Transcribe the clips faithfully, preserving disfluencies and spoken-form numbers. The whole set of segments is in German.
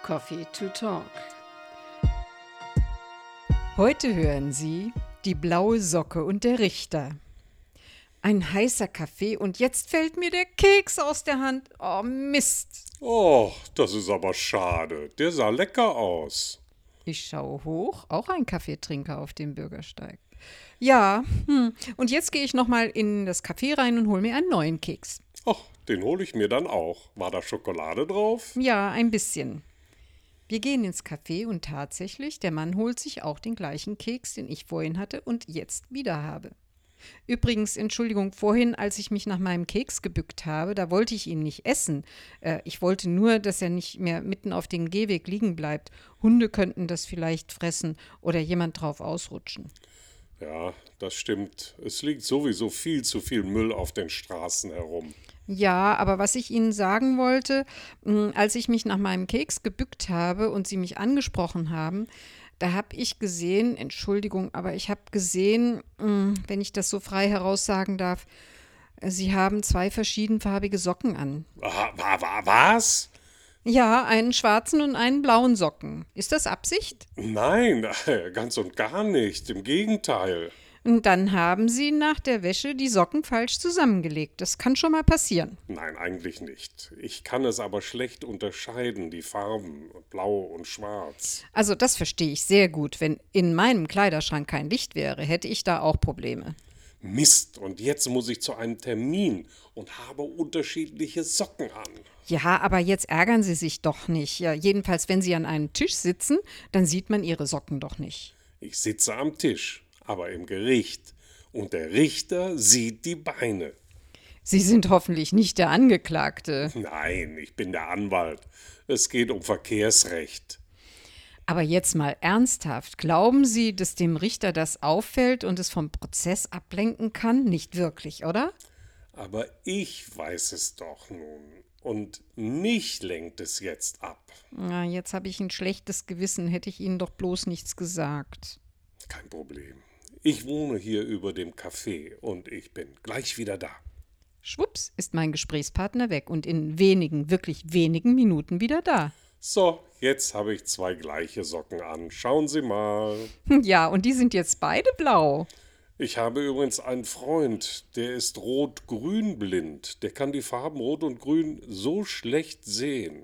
Coffee to Talk. Heute hören Sie die blaue Socke und der Richter. Ein heißer Kaffee und jetzt fällt mir der Keks aus der Hand. Oh Mist. Oh, das ist aber schade. Der sah lecker aus. Ich schaue hoch, auch ein Kaffeetrinker auf dem Bürgersteig. Ja, hm. Und jetzt gehe ich nochmal in das Café rein und hole mir einen neuen Keks. Ach, den hole ich mir dann auch. War da Schokolade drauf? Ja, ein bisschen. Wir gehen ins Café und tatsächlich, der Mann holt sich auch den gleichen Keks, den ich vorhin hatte und jetzt wieder habe. Übrigens, Entschuldigung, vorhin, als ich mich nach meinem Keks gebückt habe, da wollte ich ihn nicht essen. Äh, ich wollte nur, dass er nicht mehr mitten auf dem Gehweg liegen bleibt. Hunde könnten das vielleicht fressen oder jemand drauf ausrutschen. Ja, das stimmt. Es liegt sowieso viel zu viel Müll auf den Straßen herum. Ja, aber was ich Ihnen sagen wollte, mh, als ich mich nach meinem Keks gebückt habe und Sie mich angesprochen haben, da habe ich gesehen, Entschuldigung, aber ich habe gesehen, mh, wenn ich das so frei heraussagen darf, äh, Sie haben zwei verschiedenfarbige Socken an. Ah, wa, wa, was? Ja, einen schwarzen und einen blauen Socken. Ist das Absicht? Nein, ganz und gar nicht. Im Gegenteil. Und dann haben Sie nach der Wäsche die Socken falsch zusammengelegt. Das kann schon mal passieren. Nein, eigentlich nicht. Ich kann es aber schlecht unterscheiden, die Farben, blau und schwarz. Also das verstehe ich sehr gut. Wenn in meinem Kleiderschrank kein Licht wäre, hätte ich da auch Probleme. Mist, und jetzt muss ich zu einem Termin und habe unterschiedliche Socken an. Ja, aber jetzt ärgern Sie sich doch nicht. Ja, jedenfalls, wenn Sie an einem Tisch sitzen, dann sieht man Ihre Socken doch nicht. Ich sitze am Tisch, aber im Gericht. Und der Richter sieht die Beine. Sie sind hoffentlich nicht der Angeklagte. Nein, ich bin der Anwalt. Es geht um Verkehrsrecht. Aber jetzt mal ernsthaft, glauben Sie, dass dem Richter das auffällt und es vom Prozess ablenken kann? Nicht wirklich, oder? Aber ich weiß es doch nun. Und mich lenkt es jetzt ab. Na, jetzt habe ich ein schlechtes Gewissen, hätte ich Ihnen doch bloß nichts gesagt. Kein Problem. Ich wohne hier über dem Café und ich bin gleich wieder da. Schwupps ist mein Gesprächspartner weg und in wenigen, wirklich wenigen Minuten wieder da. So, jetzt habe ich zwei gleiche Socken an. Schauen Sie mal. Ja, und die sind jetzt beide blau. Ich habe übrigens einen Freund, der ist rot-grün blind. Der kann die Farben rot und grün so schlecht sehen.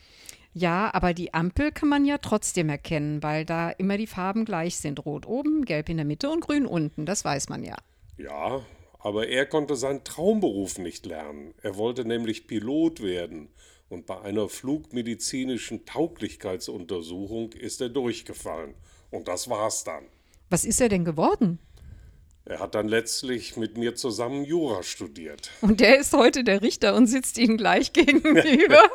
Ja, aber die Ampel kann man ja trotzdem erkennen, weil da immer die Farben gleich sind. Rot oben, gelb in der Mitte und grün unten, das weiß man ja. Ja, aber er konnte seinen Traumberuf nicht lernen. Er wollte nämlich Pilot werden. Und bei einer flugmedizinischen Tauglichkeitsuntersuchung ist er durchgefallen. Und das war's dann. Was ist er denn geworden? Er hat dann letztlich mit mir zusammen Jura studiert. Und der ist heute der Richter und sitzt Ihnen gleich gegenüber?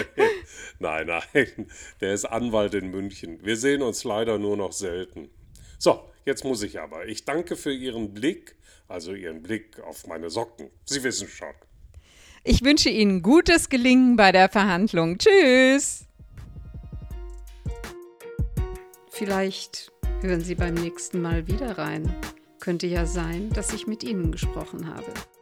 Nein, nein, der ist Anwalt in München. Wir sehen uns leider nur noch selten. So, jetzt muss ich aber. Ich danke für Ihren Blick, also Ihren Blick auf meine Socken. Sie wissen schon. Ich wünsche Ihnen gutes Gelingen bei der Verhandlung. Tschüss! Vielleicht hören Sie beim nächsten Mal wieder rein. Könnte ja sein, dass ich mit Ihnen gesprochen habe.